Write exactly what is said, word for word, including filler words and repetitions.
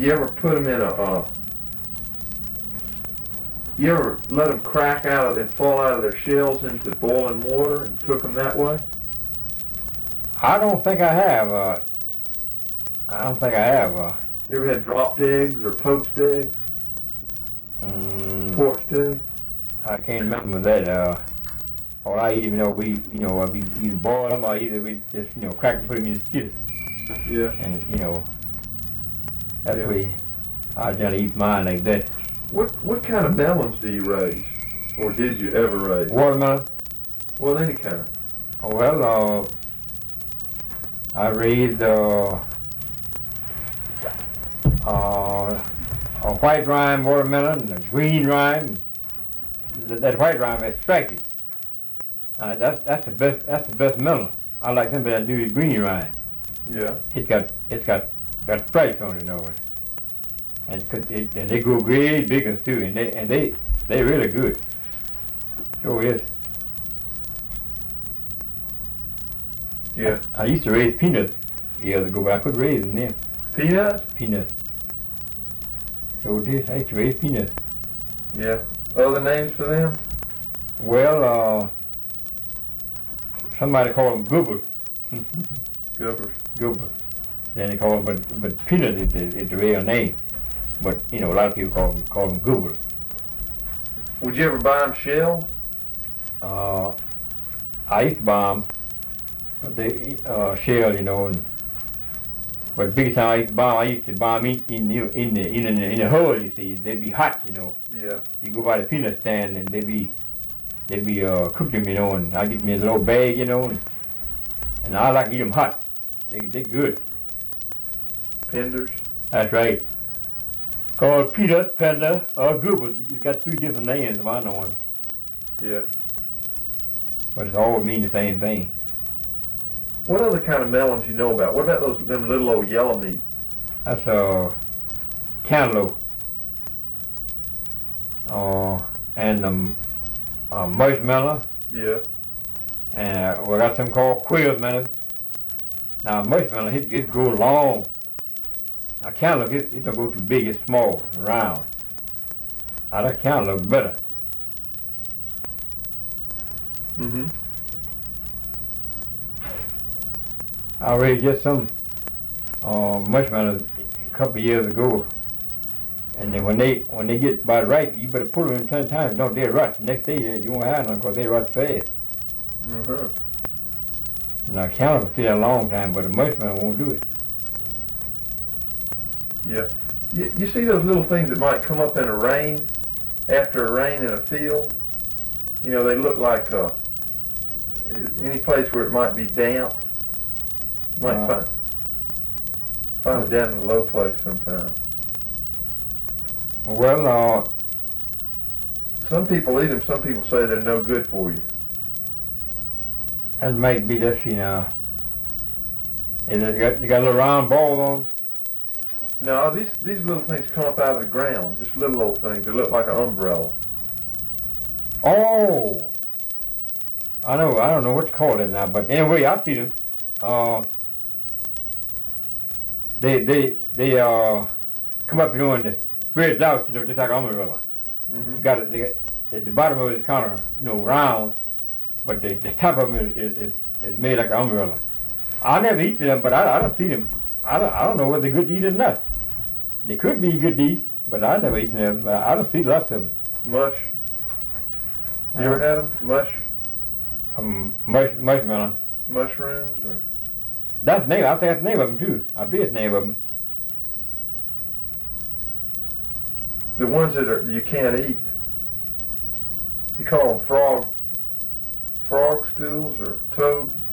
You ever put them in a, uh, you ever let them crack out of and fall out of their shells into boiling water and cook them that way? I don't think I have. Uh, I don't think I have. Uh, You ever had dropped eggs or poached eggs? mm, Poached eggs? I can't remember that. Uh, all I eat, you know, we, you know, uh, we either boil them or either we just, you know, crack and put them in the skillet. Yeah. And, you know, that's Yeah. the way I generally eat mine like that. What what kind of melons do you raise? Or did you ever raise? Watermelon? Well, any kind. Oh, well, uh, I raised uh, uh, a white rind watermelon, a green rind. That, that white rind is extracted. Uh, that's that's the best. That's the best melon. I like them better than do the green rind. Yeah. It got it's got got stripes on it, you know, and it, could- it, and they grow great big ones too, and they and they they really good. Sure is. Yeah. I used to raise peanuts years ago, but I couldn't raise them then. Peanuts? Peanuts. Sure did. I used to raise peanuts. Yeah. Other names for them? Well, uh, somebody called them goobers. Goobers. Goobers. Then they call them, but but peanut is, is, is the real name. But you know, a lot of people call them call them goobers. Would you ever buy them shelled? Uh, I used to buy them, but they uh, shell, you know. And, but the biggest time I used to buy 'em, I used to buy them in in the in the in the, in the hull. You see, they'd be hot, you know. Yeah. You go by the peanut stand and they'd be they'd be uh, cooked them, you know. And I get me a little bag, you know, and, and I like to eat them hot. They they good. Penders? That's right. Called peanut, panda, or goobers. It's got three different names, if I know one. Yeah. But it all mean the same thing. What other kind of melons you know about? What about those them little old yellow meat? That's uh, cantaloupe. Uh, and um, uh, marshmallow. Yeah. And uh, we got some called quail melons. Now marshmallow, it, it grows long. Now cantaloupe, it, it don't go too big, it's small and round. Now that cantaloupe better. Mm-hmm. I raised just some uh, marshmallows a couple of years ago. And then when they when they get about ripe, you better pull them in ten times. Don't they rot? The next day you won't have none because they rot fast. Uh-huh. Now cantaloupe stay a long time, but the marshmallow won't do it. Yeah. You, you see those little things that might come up in a rain, after a rain in a field? You know, they look like uh, any place where it might be damp. Might Uh. find, find it down in a low place sometime. Well, uh, Some people eat them, some people say they're no good for you. that might be this, you know. Is it, you, got, you got a little round ball on them? No, these these little things come up out of the ground, just little old things. They look like an umbrella. Oh! I know, I don't know what to call it now, but anyway, I see them. Uh, they, they, they, uh, come up, you know, and the spreads out, you know, just like an umbrella. Mm-hmm. You got it, they got, at the bottom of it is kind of, you know, round, but the, the top of it is, is, is made like an umbrella. I never eat them, but I, I don't see them. I don't, I don't know whether they're good to eat or not. They could be good to eat, but I never eaten them. I don't see lots of them. Mush. You ever had them? Mush? Um, mush, marshmallow. Mushrooms or? That's the name. I think that's the name of them too. I believe it's the name of them. The ones that are you can't eat. You call them frog, frog stools or toad